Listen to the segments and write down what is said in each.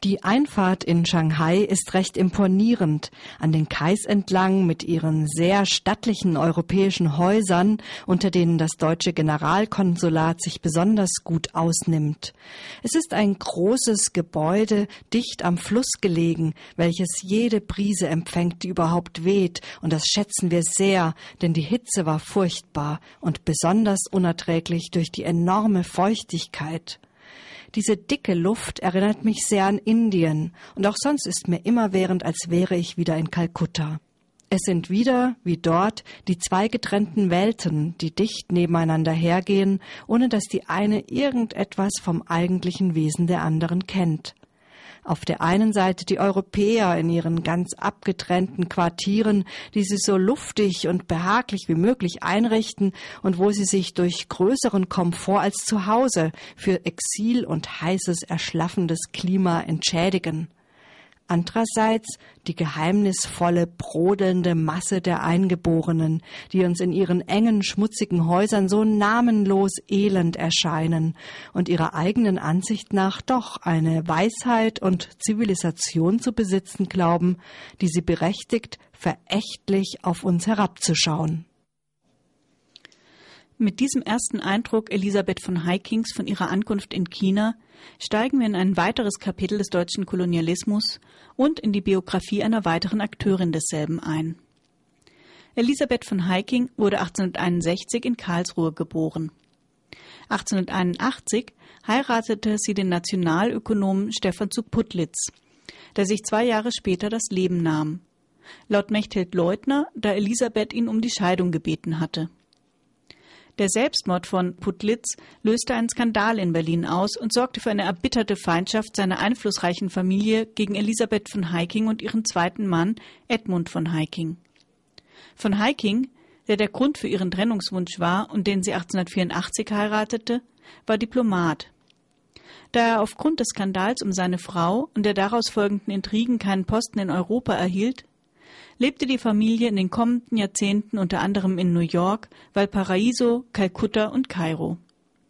Die Einfahrt in Shanghai ist recht imponierend. An den Kais entlang mit ihren sehr stattlichen europäischen Häusern, unter denen das deutsche Generalkonsulat sich besonders gut ausnimmt. Es ist ein großes Gebäude, dicht am Fluss gelegen, welches jede Brise empfängt, die überhaupt weht. Und das schätzen wir sehr, denn die Hitze war furchtbar und besonders unerträglich durch die enorme Feuchtigkeit. Diese dicke Luft erinnert mich sehr an Indien, und auch sonst ist mir immerwährend, als wäre ich wieder in Kalkutta. Es sind wieder, wie dort, die zwei getrennten Welten, die dicht nebeneinander hergehen, ohne dass die eine irgendetwas vom eigentlichen Wesen der anderen kennt. Auf der einen Seite die Europäer in ihren ganz abgetrennten Quartieren, die sie so luftig und behaglich wie möglich einrichten und wo sie sich durch größeren Komfort als zu Hause für Exil und heißes, erschlaffendes Klima entschädigen. Andererseits die geheimnisvolle, brodelnde Masse der Eingeborenen, die uns in ihren engen, schmutzigen Häusern so namenlos elend erscheinen und ihrer eigenen Ansicht nach doch eine Weisheit und Zivilisation zu besitzen glauben, die sie berechtigt, verächtlich auf uns herabzuschauen. Mit diesem ersten Eindruck Elisabeth von Heikings von ihrer Ankunft in China steigen wir in ein weiteres Kapitel des deutschen Kolonialismus und in die Biografie einer weiteren Akteurin desselben ein. Elisabeth von Heiking wurde 1861 in Karlsruhe geboren. 1881 heiratete sie den Nationalökonomen Stephan zu Putlitz, der sich 2 Jahre später das Leben nahm. Laut Mechthild Leutner, da Elisabeth ihn um die Scheidung gebeten hatte. Der Selbstmord von Putlitz löste einen Skandal in Berlin aus und sorgte für eine erbitterte Feindschaft seiner einflussreichen Familie gegen Elisabeth von Heiking und ihren zweiten Mann Edmund von Heiking. Von Heiking, der Grund für ihren Trennungswunsch war und den sie 1884 heiratete, war Diplomat. Da er aufgrund des Skandals um seine Frau und der daraus folgenden Intrigen keinen Posten in Europa erhielt, lebte die Familie in den kommenden Jahrzehnten unter anderem in New York, Valparaiso, Kalkutta und Kairo.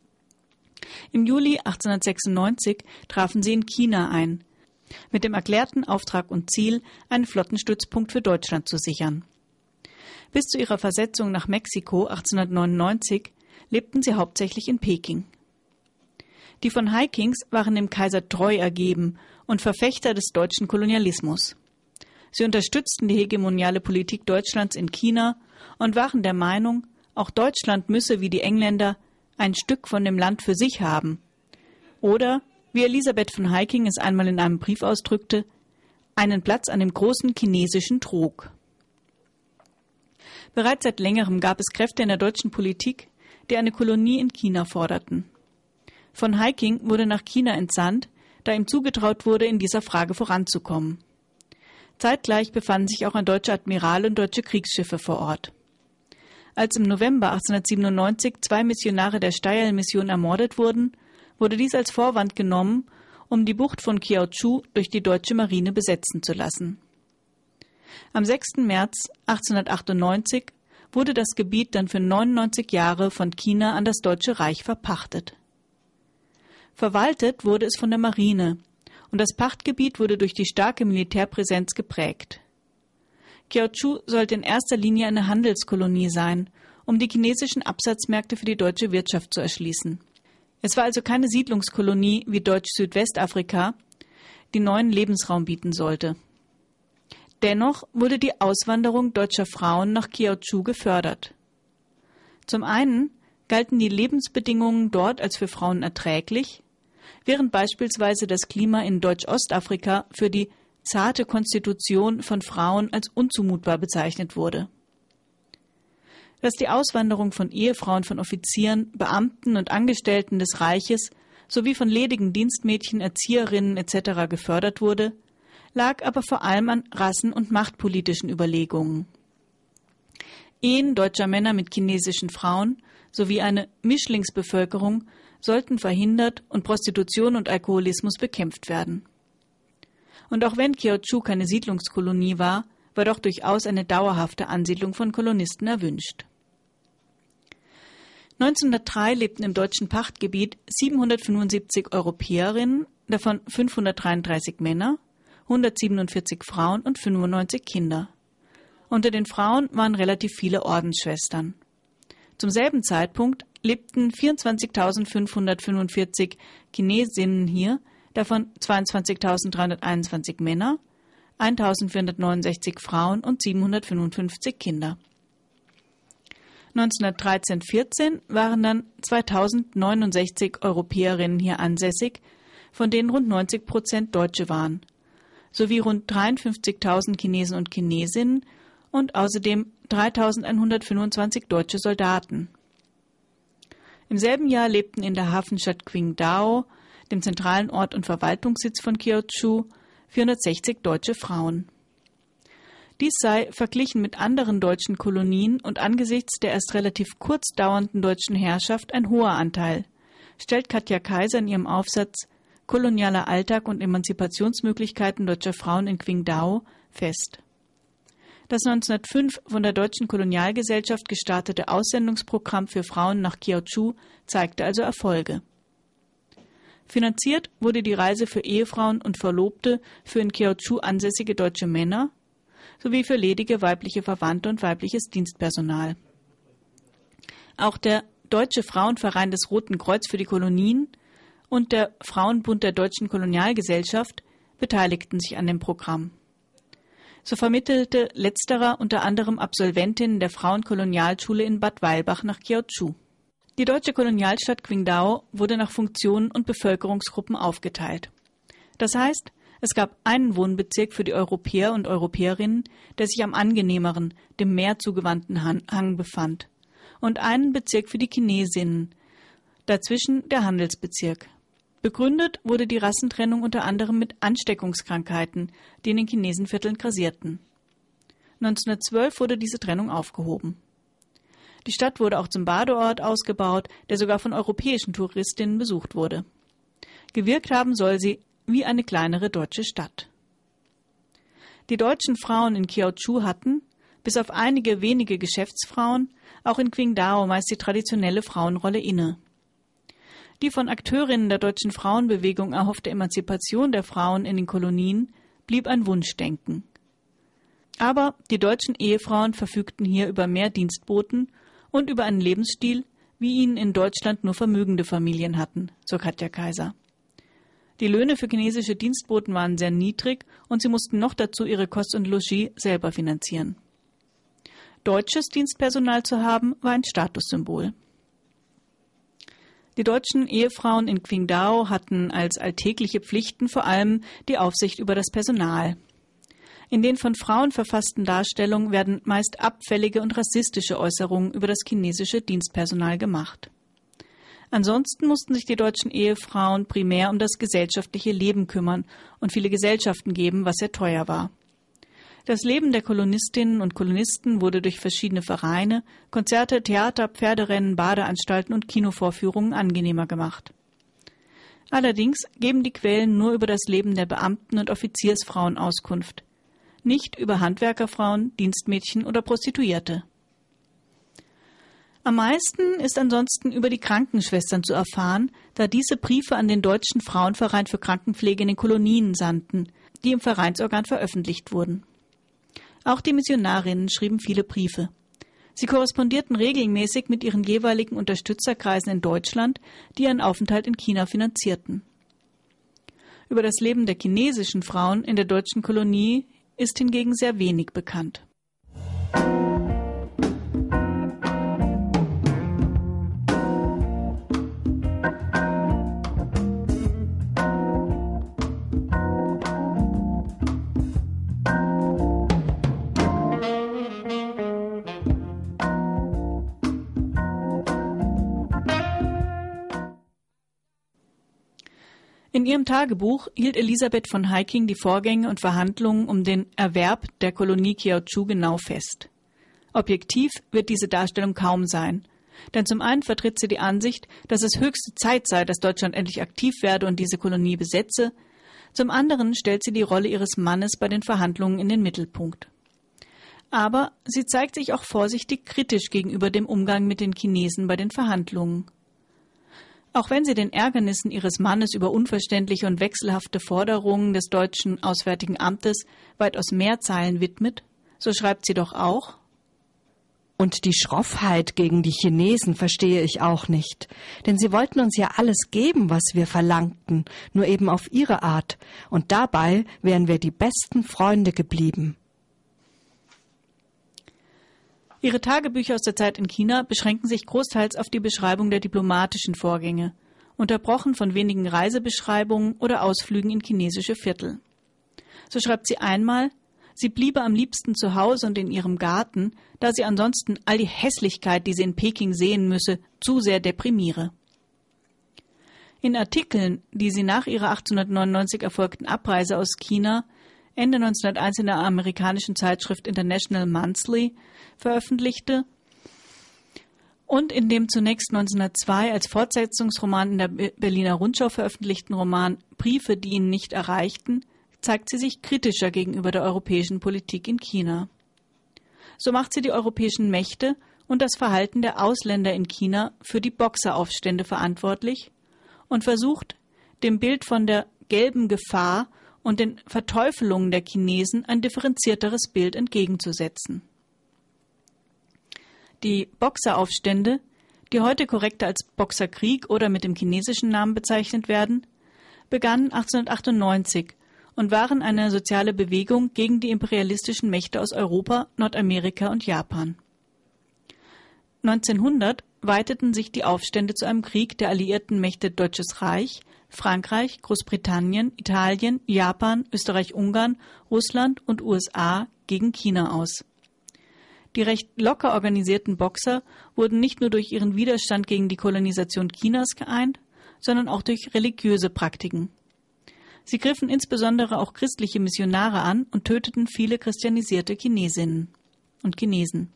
Im Juli 1896 trafen sie in China ein, mit dem erklärten Auftrag und Ziel, einen Flottenstützpunkt für Deutschland zu sichern. Bis zu ihrer Versetzung nach Mexiko 1899 lebten sie hauptsächlich in Peking. Die von Heikings waren dem Kaiser treu ergeben und Verfechter des deutschen Kolonialismus. Sie unterstützten die hegemoniale Politik Deutschlands in China und waren der Meinung, auch Deutschland müsse wie die Engländer ein Stück von dem Land für sich haben. Oder, wie Elisabeth von Heiking es einmal in einem Brief ausdrückte, einen Platz an dem großen chinesischen Trog. Bereits seit längerem gab es Kräfte in der deutschen Politik, die eine Kolonie in China forderten. Von Heiking wurde nach China entsandt, da ihm zugetraut wurde, in dieser Frage voranzukommen. Zeitgleich befanden sich auch ein deutscher Admiral und deutsche Kriegsschiffe vor Ort. Als im November 1897 2 Missionare der Steyl-Mission ermordet wurden, wurde dies als Vorwand genommen, um die Bucht von Kiautschou durch die deutsche Marine besetzen zu lassen. Am 6. März 1898 wurde das Gebiet dann für 99 Jahre von China an das Deutsche Reich verpachtet. Verwaltet wurde es von der Marine, und das Pachtgebiet wurde durch die starke Militärpräsenz geprägt. Kiautschou sollte in erster Linie eine Handelskolonie sein, um die chinesischen Absatzmärkte für die deutsche Wirtschaft zu erschließen. Es war also keine Siedlungskolonie wie Deutsch-Südwestafrika, die neuen Lebensraum bieten sollte. Dennoch wurde die Auswanderung deutscher Frauen nach Kiautschou gefördert. Zum einen galten die Lebensbedingungen dort als für Frauen erträglich, während beispielsweise das Klima in Deutsch-Ostafrika für die zarte Konstitution von Frauen als unzumutbar bezeichnet wurde. Dass die Auswanderung von Ehefrauen von Offizieren, Beamten und Angestellten des Reiches sowie von ledigen Dienstmädchen, Erzieherinnen etc. gefördert wurde, lag aber vor allem an rassen- und machtpolitischen Überlegungen. Ehen deutscher Männer mit chinesischen Frauen sowie eine Mischlingsbevölkerung sollten verhindert und Prostitution und Alkoholismus bekämpft werden. Und auch wenn Kiautschou keine Siedlungskolonie war, war doch durchaus eine dauerhafte Ansiedlung von Kolonisten erwünscht. 1903 lebten im deutschen Pachtgebiet 775 Europäerinnen, davon 533 Männer, 147 Frauen und 95 Kinder. Unter den Frauen waren relativ viele Ordensschwestern. Zum selben Zeitpunkt lebten 24.545 Chinesinnen hier, davon 22.321 Männer, 1.469 Frauen und 755 Kinder. 1913-14 waren dann 2.069 Europäerinnen hier ansässig, von denen rund 90% Deutsche waren, sowie rund 53.000 Chinesen und Chinesinnen und außerdem 3.125 deutsche Soldaten. Im selben Jahr lebten in der Hafenstadt Qingdao, dem zentralen Ort und Verwaltungssitz von Kiautschou, 460 deutsche Frauen. Dies sei verglichen mit anderen deutschen Kolonien und angesichts der erst relativ kurz dauernden deutschen Herrschaft ein hoher Anteil, stellt Katja Kaiser in ihrem Aufsatz Kolonialer Alltag und Emanzipationsmöglichkeiten deutscher Frauen in Qingdao fest. Das 1905 von der Deutschen Kolonialgesellschaft gestartete Aussendungsprogramm für Frauen nach Kiautschou zeigte also Erfolge. Finanziert wurde die Reise für Ehefrauen und Verlobte für in Kiautschou ansässige deutsche Männer sowie für ledige weibliche Verwandte und weibliches Dienstpersonal. Auch der Deutsche Frauenverein des Roten Kreuz für die Kolonien und der Frauenbund der Deutschen Kolonialgesellschaft beteiligten sich an dem Programm. So vermittelte letzterer unter anderem Absolventinnen der Frauenkolonialschule in Bad Weilbach nach Kiautschou. Die deutsche Kolonialstadt Qingdao wurde nach Funktionen und Bevölkerungsgruppen aufgeteilt. Das heißt, es gab einen Wohnbezirk für die Europäer und Europäerinnen, der sich am angenehmeren, dem Meer zugewandten Hang befand, und einen Bezirk für die Chinesinnen, dazwischen der Handelsbezirk. Begründet wurde die Rassentrennung unter anderem mit Ansteckungskrankheiten, die in den Chinesenvierteln grassierten. 1912 wurde diese Trennung aufgehoben. Die Stadt wurde auch zum Badeort ausgebaut, der sogar von europäischen Touristinnen besucht wurde. Gewirkt haben soll sie wie eine kleinere deutsche Stadt. Die deutschen Frauen in Kiautschou hatten, bis auf einige wenige Geschäftsfrauen, auch in Qingdao meist die traditionelle Frauenrolle inne. Die von Akteurinnen der deutschen Frauenbewegung erhoffte Emanzipation der Frauen in den Kolonien blieb ein Wunschdenken. Aber die deutschen Ehefrauen verfügten hier über mehr Dienstboten und über einen Lebensstil, wie ihn in Deutschland nur vermögende Familien hatten, so Katja Kaiser. Die Löhne für chinesische Dienstboten waren sehr niedrig und sie mussten noch dazu ihre Kost und Logis selber finanzieren. Deutsches Dienstpersonal zu haben, war ein Statussymbol. Die deutschen Ehefrauen in Qingdao hatten als alltägliche Pflichten vor allem die Aufsicht über das Personal. In den von Frauen verfassten Darstellungen werden meist abfällige und rassistische Äußerungen über das chinesische Dienstpersonal gemacht. Ansonsten mussten sich die deutschen Ehefrauen primär um das gesellschaftliche Leben kümmern und viele Gesellschaften geben, was sehr teuer war. Das Leben der Kolonistinnen und Kolonisten wurde durch verschiedene Vereine, Konzerte, Theater, Pferderennen, Badeanstalten und Kinovorführungen angenehmer gemacht. Allerdings geben die Quellen nur über das Leben der Beamten und Offiziersfrauen Auskunft, nicht über Handwerkerfrauen, Dienstmädchen oder Prostituierte. Am meisten ist ansonsten über die Krankenschwestern zu erfahren, da diese Briefe an den Deutschen Frauenverein für Krankenpflege in den Kolonien sandten, die im Vereinsorgan veröffentlicht wurden. Auch die Missionarinnen schrieben viele Briefe. Sie korrespondierten regelmäßig mit ihren jeweiligen Unterstützerkreisen in Deutschland, die ihren Aufenthalt in China finanzierten. Über das Leben der chinesischen Frauen in der deutschen Kolonie ist hingegen sehr wenig bekannt. In ihrem Tagebuch hielt Elisabeth von Heiking die Vorgänge und Verhandlungen um den Erwerb der Kolonie Kiautschou genau fest. Objektiv wird diese Darstellung kaum sein, denn zum einen vertritt sie die Ansicht, dass es höchste Zeit sei, dass Deutschland endlich aktiv werde und diese Kolonie besetze, zum anderen stellt sie die Rolle ihres Mannes bei den Verhandlungen in den Mittelpunkt. Aber sie zeigt sich auch vorsichtig kritisch gegenüber dem Umgang mit den Chinesen bei den Verhandlungen. Auch wenn sie den Ärgernissen ihres Mannes über unverständliche und wechselhafte Forderungen des deutschen Auswärtigen Amtes weitaus mehr Zeilen widmet, so schreibt sie doch auch: Und die Schroffheit gegen die Chinesen verstehe ich auch nicht, denn sie wollten uns ja alles geben, was wir verlangten, nur eben auf ihre Art, und dabei wären wir die besten Freunde geblieben. Ihre Tagebücher aus der Zeit in China beschränken sich großteils auf die Beschreibung der diplomatischen Vorgänge, unterbrochen von wenigen Reisebeschreibungen oder Ausflügen in chinesische Viertel. So schreibt sie einmal, sie bliebe am liebsten zu Hause und in ihrem Garten, da sie ansonsten all die Hässlichkeit, die sie in Peking sehen müsse, zu sehr deprimiere. In Artikeln, die sie nach ihrer 1899 erfolgten Abreise aus China Ende 1901 in der amerikanischen Zeitschrift International Monthly veröffentlichte und in dem zunächst 1902 als Fortsetzungsroman in der Berliner Rundschau veröffentlichten Roman Briefe, die ihn nicht erreichten, zeigt sie sich kritischer gegenüber der europäischen Politik in China. So macht sie die europäischen Mächte und das Verhalten der Ausländer in China für die Boxeraufstände verantwortlich und versucht, dem Bild von der gelben Gefahr und den Verteufelungen der Chinesen ein differenzierteres Bild entgegenzusetzen. Die Boxeraufstände, die heute korrekter als Boxerkrieg oder mit dem chinesischen Namen bezeichnet werden, begannen 1898 und waren eine soziale Bewegung gegen die imperialistischen Mächte aus Europa, Nordamerika und Japan. 1900 weiteten sich die Aufstände zu einem Krieg der alliierten Mächte Deutsches Reich, Frankreich, Großbritannien, Italien, Japan, Österreich-Ungarn, Russland und USA gegen China aus. Die recht locker organisierten Boxer wurden nicht nur durch ihren Widerstand gegen die Kolonisation Chinas geeint, sondern auch durch religiöse Praktiken. Sie griffen insbesondere auch christliche Missionare an und töteten viele christianisierte Chinesinnen und Chinesen.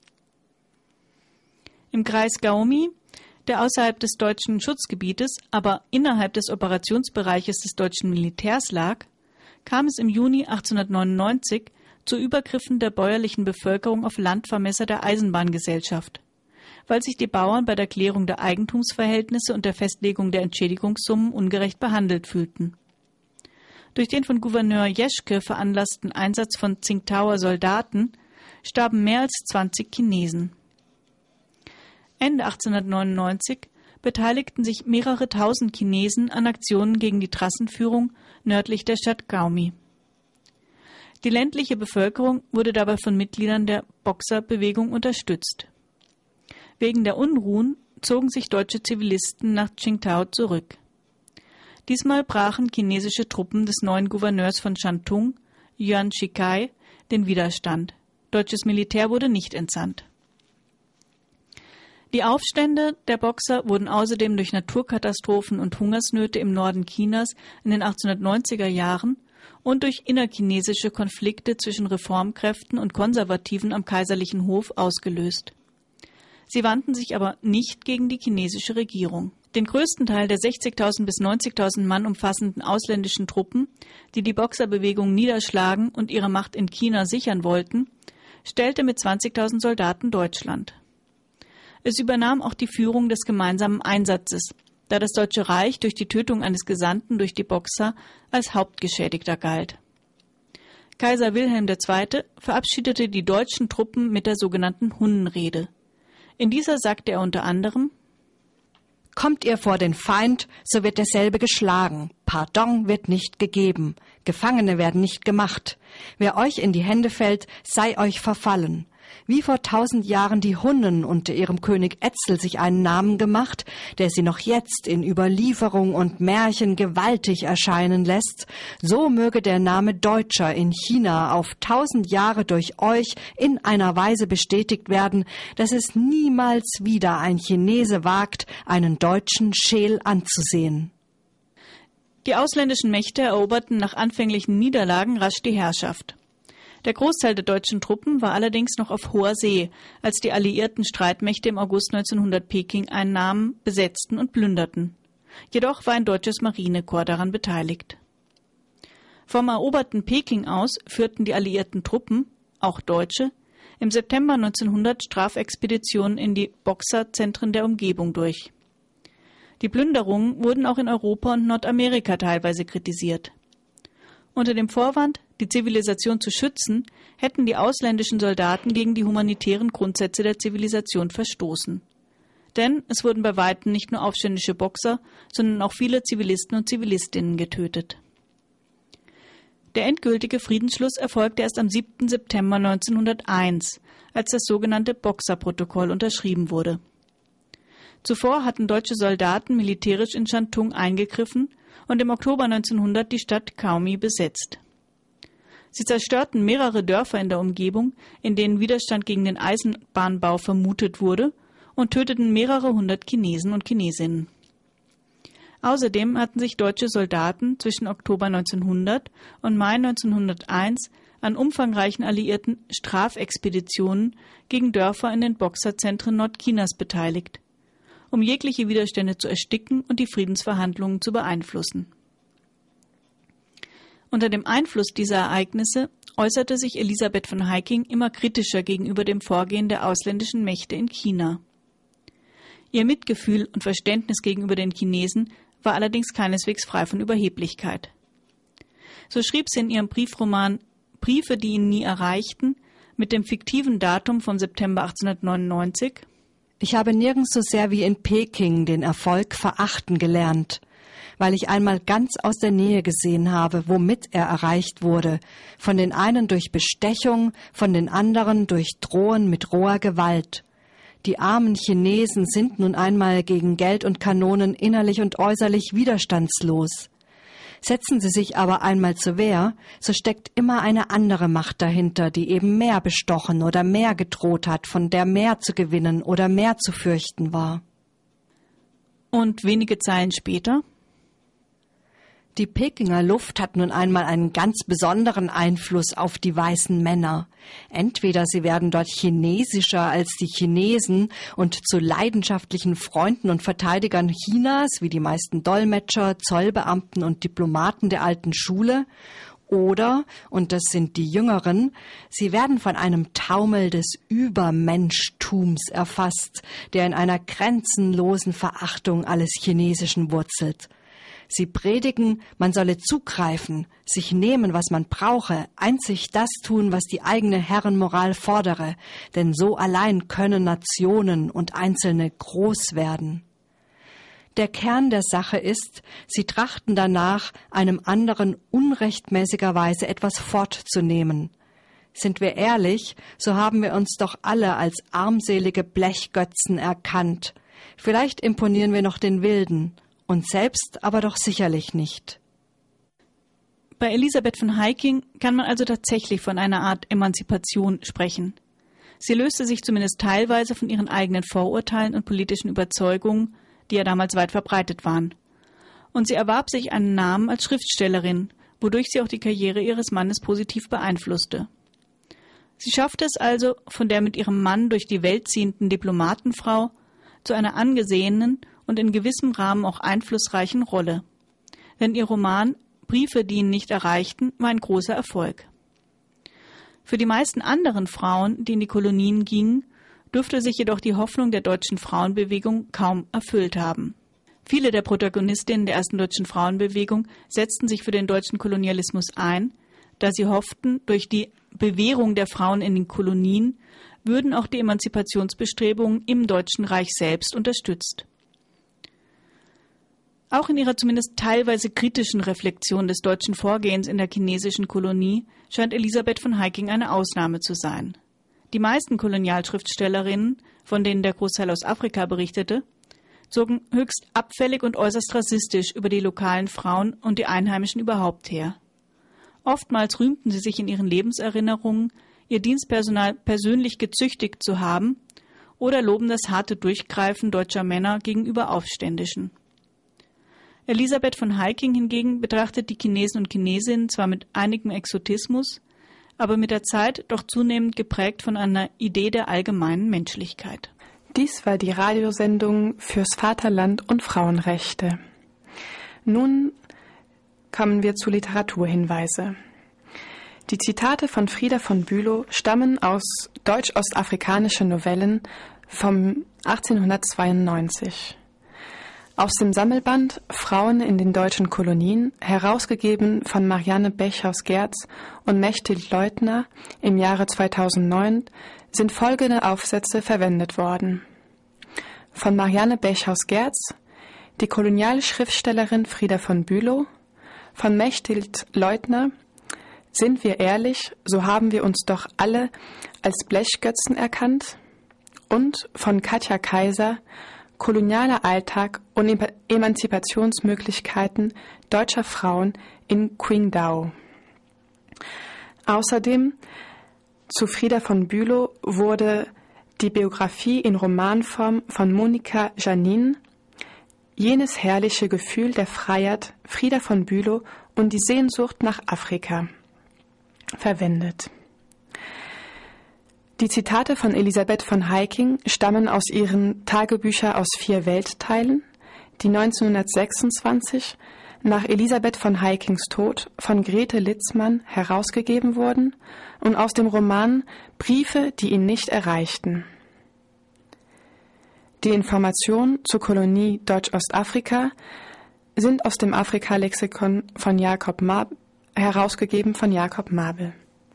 Im Kreis Gaomi, der außerhalb des deutschen Schutzgebietes, aber innerhalb des Operationsbereiches des deutschen Militärs lag, kam es im Juni 1899 zu Übergriffen der bäuerlichen Bevölkerung auf Landvermesser der Eisenbahngesellschaft, weil sich die Bauern bei der Klärung der Eigentumsverhältnisse und der Festlegung der Entschädigungssummen ungerecht behandelt fühlten. Durch den von Gouverneur Jeschke veranlassten Einsatz von Tsingtaoer Soldaten starben mehr als 20 Chinesen. Ende 1899 beteiligten sich mehrere tausend Chinesen an Aktionen gegen die Trassenführung nördlich der Stadt Gaomi. Die ländliche Bevölkerung wurde dabei von Mitgliedern der Boxerbewegung unterstützt. Wegen der Unruhen zogen sich deutsche Zivilisten nach Tsingtao zurück. Diesmal brachen chinesische Truppen des neuen Gouverneurs von Shantung, Yuan Shikai, den Widerstand. Deutsches Militär wurde nicht entsandt. Die Aufstände der Boxer wurden außerdem durch Naturkatastrophen und Hungersnöte im Norden Chinas in den 1890er Jahren und durch innerchinesische Konflikte zwischen Reformkräften und Konservativen am kaiserlichen Hof ausgelöst. Sie wandten sich aber nicht gegen die chinesische Regierung. Den größten Teil der 60.000 bis 90.000 Mann umfassenden ausländischen Truppen, die die Boxerbewegung niederschlagen und ihre Macht in China sichern wollten, stellte mit 20.000 Soldaten Deutschland. Es übernahm auch die Führung des gemeinsamen Einsatzes, da das Deutsche Reich durch die Tötung eines Gesandten durch die Boxer als Hauptgeschädigter galt. Kaiser Wilhelm II. Verabschiedete die deutschen Truppen mit der sogenannten Hunnenrede. In dieser sagte er unter anderem: Kommt ihr vor den Feind, so wird derselbe geschlagen. Pardon wird nicht gegeben. Gefangene werden nicht gemacht. Wer euch in die Hände fällt, sei euch verfallen. Wie vor 1000 Jahren die Hunnen unter ihrem König Etzel sich einen Namen gemacht, der sie noch jetzt in Überlieferung und Märchen gewaltig erscheinen lässt, so möge der Name Deutscher in China auf 1000 Jahre durch euch in einer Weise bestätigt werden, dass es niemals wieder ein Chinese wagt, einen Deutschen scheel anzusehen. Die ausländischen Mächte eroberten nach anfänglichen Niederlagen rasch die Herrschaft. Der Großteil der deutschen Truppen war allerdings noch auf hoher See, als die alliierten Streitmächte im August 1900 Peking einnahmen, besetzten und plünderten. Jedoch war ein deutsches Marinekorps daran beteiligt. Vom eroberten Peking aus führten die alliierten Truppen, auch Deutsche, im September 1900 Strafexpeditionen in die Boxerzentren der Umgebung durch. Die Plünderungen wurden auch in Europa und Nordamerika teilweise kritisiert. Unter dem Vorwand, die Zivilisation zu schützen, hätten die ausländischen Soldaten gegen die humanitären Grundsätze der Zivilisation verstoßen. Denn es wurden bei weitem nicht nur aufständische Boxer, sondern auch viele Zivilisten und Zivilistinnen getötet. Der endgültige Friedensschluss erfolgte erst am 7. September 1901, als das sogenannte Boxerprotokoll unterschrieben wurde. Zuvor hatten deutsche Soldaten militärisch in Shantung eingegriffen und im Oktober 1900 die Stadt Caumi besetzt. Sie zerstörten mehrere Dörfer in der Umgebung, in denen Widerstand gegen den Eisenbahnbau vermutet wurde, und töteten mehrere hundert Chinesen und Chinesinnen. Außerdem hatten sich deutsche Soldaten zwischen Oktober 1900 und Mai 1901 an umfangreichen alliierten Strafexpeditionen gegen Dörfer in den Boxerzentren Nordchinas beteiligt, um jegliche Widerstände zu ersticken und die Friedensverhandlungen zu beeinflussen. Unter dem Einfluss dieser Ereignisse äußerte sich Elisabeth von Heyking immer kritischer gegenüber dem Vorgehen der ausländischen Mächte in China. Ihr Mitgefühl und Verständnis gegenüber den Chinesen war allerdings keineswegs frei von Überheblichkeit. So schrieb sie in ihrem Briefroman »Briefe, die ihn nie erreichten« mit dem fiktiven Datum vom September 1899: Ich habe nirgends so sehr wie in Peking den Erfolg verachten gelernt, weil ich einmal ganz aus der Nähe gesehen habe, womit er erreicht wurde, von den einen durch Bestechung, von den anderen durch Drohen mit roher Gewalt. Die armen Chinesen sind nun einmal gegen Geld und Kanonen innerlich und äußerlich widerstandslos. Setzen sie sich aber einmal zur Wehr, so steckt immer eine andere Macht dahinter, die eben mehr bestochen oder mehr gedroht hat, von der mehr zu gewinnen oder mehr zu fürchten war. Und wenige Zeilen später: Die Pekinger Luft hat nun einmal einen ganz besonderen Einfluss auf die weißen Männer. Entweder sie werden dort chinesischer als die Chinesen und zu leidenschaftlichen Freunden und Verteidigern Chinas, wie die meisten Dolmetscher, Zollbeamten und Diplomaten der alten Schule, oder, und das sind die Jüngeren, sie werden von einem Taumel des Übermenschtums erfasst, der in einer grenzenlosen Verachtung alles Chinesischen wurzelt. Sie predigen, man solle zugreifen, sich nehmen, was man brauche, einzig das tun, was die eigene Herrenmoral fordere, denn so allein können Nationen und Einzelne groß werden. Der Kern der Sache ist, sie trachten danach, einem anderen unrechtmäßigerweise etwas fortzunehmen. Sind wir ehrlich, so haben wir uns doch alle als armselige Blechgötzen erkannt. Vielleicht imponieren wir noch den Wilden, uns selbst aber doch sicherlich nicht. Bei Elisabeth von Heyking kann man also tatsächlich von einer Art Emanzipation sprechen. Sie löste sich zumindest teilweise von ihren eigenen Vorurteilen und politischen Überzeugungen, die ja damals weit verbreitet waren. Und sie erwarb sich einen Namen als Schriftstellerin, wodurch sie auch die Karriere ihres Mannes positiv beeinflusste. Sie schaffte es also, von der mit ihrem Mann durch die Welt ziehenden Diplomatenfrau zu einer angesehenen und in gewissem Rahmen auch einflussreichen Rolle. Denn ihr Roman »Briefe, die ihn nicht erreichten« war ein großer Erfolg. Für die meisten anderen Frauen, die in die Kolonien gingen, dürfte sich jedoch die Hoffnung der deutschen Frauenbewegung kaum erfüllt haben. Viele der Protagonistinnen der ersten deutschen Frauenbewegung setzten sich für den deutschen Kolonialismus ein, da sie hofften, durch die Bewährung der Frauen in den Kolonien würden auch die Emanzipationsbestrebungen im Deutschen Reich selbst unterstützt. Auch in ihrer zumindest teilweise kritischen Reflexion des deutschen Vorgehens in der chinesischen Kolonie scheint Elisabeth von Heyking eine Ausnahme zu sein. Die meisten Kolonialschriftstellerinnen, von denen der Großteil aus Afrika berichtete, zogen höchst abfällig und äußerst rassistisch über die lokalen Frauen und die Einheimischen überhaupt her. Oftmals rühmten sie sich in ihren Lebenserinnerungen, ihr Dienstpersonal persönlich gezüchtigt zu haben oder loben das harte Durchgreifen deutscher Männer gegenüber Aufständischen. Elisabeth von Heyking hingegen betrachtet die Chinesen und Chinesinnen zwar mit einigem Exotismus, aber mit der Zeit doch zunehmend geprägt von einer Idee der allgemeinen Menschlichkeit. Dies war die Radiosendung fürs Vaterland und Frauenrechte. Nun kommen wir zu Literaturhinweise. Die Zitate von Frieda von Bülow stammen aus deutsch-ostafrikanischen Novellen vom 1892. Aus dem Sammelband Frauen in den deutschen Kolonien, herausgegeben von Marianne Bechhaus-Gerz und Mechthild Leutner im Jahre 2009, sind folgende Aufsätze verwendet worden. Von Marianne Bechhaus-Gerz, die koloniale Schriftstellerin Frieda von Bülow, von Mechthild Leutner, sind wir ehrlich, so haben wir uns doch alle als Blechgötzen erkannt, und von Katja Kaiser, kolonialer Alltag und Emanzipationsmöglichkeiten deutscher Frauen in Qingdao. Außerdem zu Frieda von Bülow wurde die Biografie in Romanform von Monika Janin, jenes herrliche Gefühl der Freiheit, Frieda von Bülow und die Sehnsucht nach Afrika, verwendet. Die Zitate von Elisabeth von Heyking stammen aus ihren Tagebücher aus 4 Weltteilen, die 1926 nach Elisabeth von Heykings Tod von Grete Litzmann herausgegeben wurden und aus dem Roman Briefe, die ihn nicht erreichten. Die Informationen zur Kolonie Deutsch-Ostafrika sind aus dem Afrika-Lexikon von Jakob Mabel, herausgegeben von Jakob Mabel.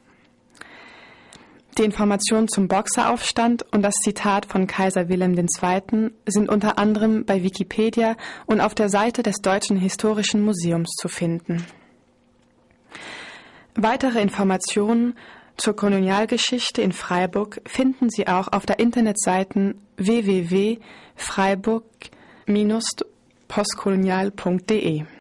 Die Informationen zum Boxeraufstand und das Zitat von Kaiser Wilhelm II. Sind unter anderem bei Wikipedia und auf der Seite des Deutschen Historischen Museums zu finden. Weitere Informationen zur Kolonialgeschichte in Freiburg finden Sie auch auf der Internetseite www.freiburg-postkolonial.de.